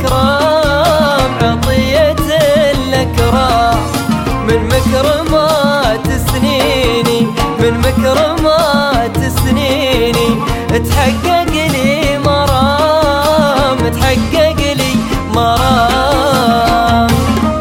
الأكرام عطية الأكرام، من مكرمات سنيني، من مكرمات سنيني تحقق لي مرام، تحقق لي مرام.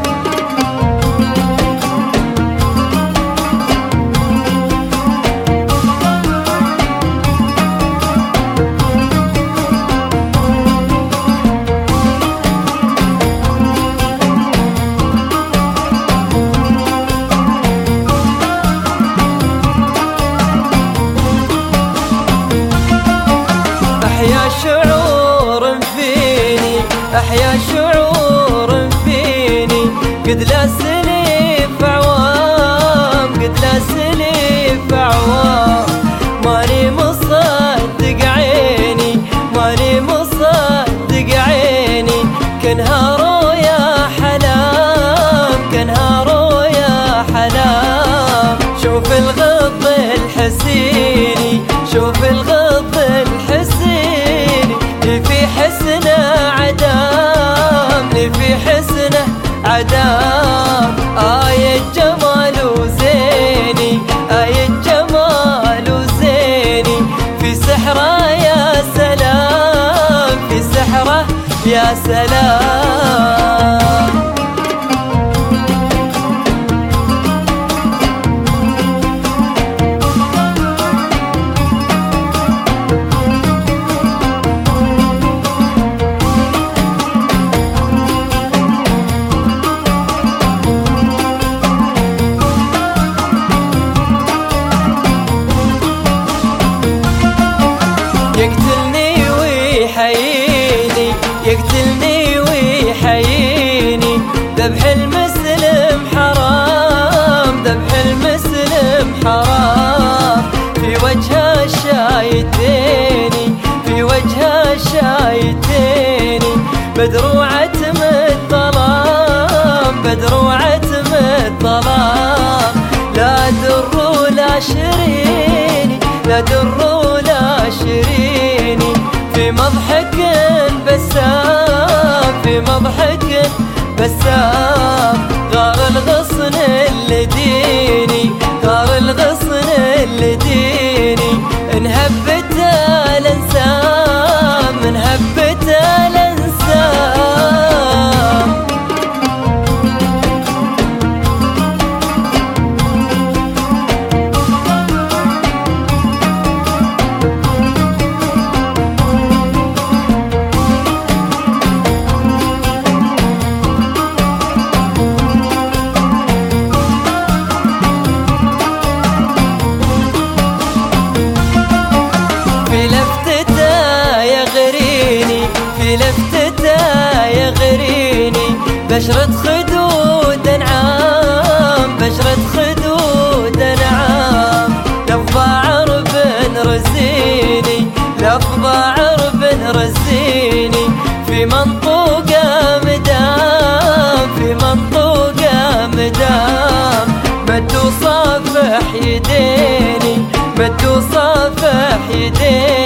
أحيا شعور فيني، أحيا شعور فيني، قد لا سلف عوام، قد لا سلف عوام. ماني مصدق عيني، ماني مصدق عيني، كنهار يا حلام، كنهار يا حلام. شوف الغض الحسيني، شوف الغض الحسيني، في حسنه عدام، في حسنه عدام. آية جمال وزيني، آية جمال وزيني، في سحره يا سلام، في سحره يا سلام. يقتلني ويحييني، يقتلني ويحييني، ذبح المسلم حرام، ذبح المسلم حرام. في وجه الشايتيني، في وجه الشايتيني، بدروعة الظلام، بدروعة الظلام. لا در ولا شريني، لا در ولا شريني، في مضحك بسام، في مضحك بسام. غار الغصن الديني، غار الغصن الديني، انهبت الانسام، انهبت الانسام. لفتته يغريني، بشرة خدود انعام، بشرة خدود انعام. لفظ عرب رزيني، لفظ عرب رزيني، في منطوقة مدام، في منطوقة مدام. مد وصافح يديني، مد وصافح يديني،